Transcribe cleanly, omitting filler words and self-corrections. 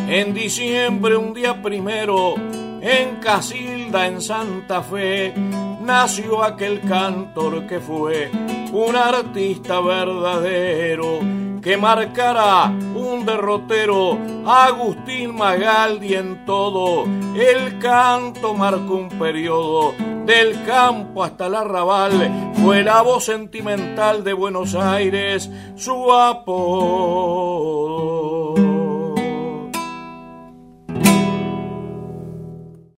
En diciembre, un día primero, en Casilda, en Santa Fe, nació aquel cantor que fue un artista verdadero, que marcará un derrotero, Agustín Magaldi en todo. El canto marcó un periodo, del campo hasta el arrabal, fue la voz sentimental de Buenos Aires, su apodo.